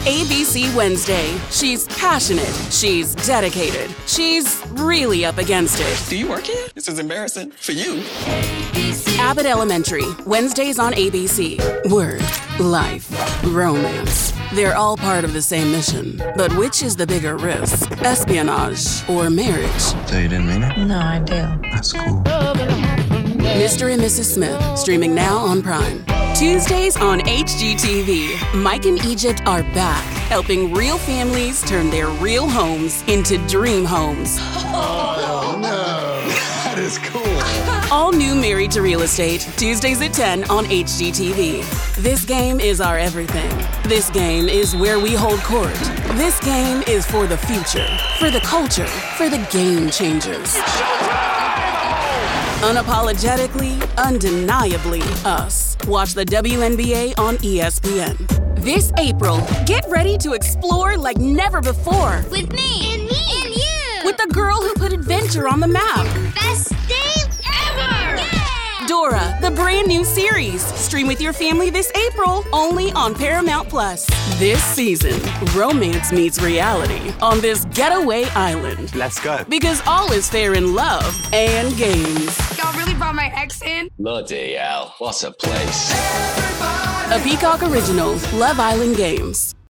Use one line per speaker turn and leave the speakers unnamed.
ABC Wednesday. She's passionate. She's dedicated. She's really up against it.
Do you work here? This is embarrassing for you.
Abbott Elementary. Wednesdays on ABC. Work, life, romance. They're all part of the same mission. But which is the bigger risk? Espionage or marriage?
So you didn't mean it?
No, I do.
That's cool.
Mr. and Mrs. Smith. Streaming now on Prime. Tuesdays on HGTV. Mike and Egypt are back, helping real families turn their real homes into dream homes.
Oh, no. That is cool.
All new Married to Real Estate, Tuesdays at 10 on HGTV. This game is our everything. This game is where we hold court. This game is for the future, for the culture, for the game changers. Unapologetically, undeniably us. Watch the WNBA on ESPN. This April, get ready to explore like never before.
With me. And me. And you.
With the girl who put adventure on the map.
Best day ever. Yeah.
Dora, the brand new series. Stream with your family this April, only on Paramount Plus. This season, romance meets reality on this getaway island.
Let's go.
Because all is fair in love and games.
Y'all really brought my ex in?
Bloody hell, what a place.
A Peacock Original, Love Island Games.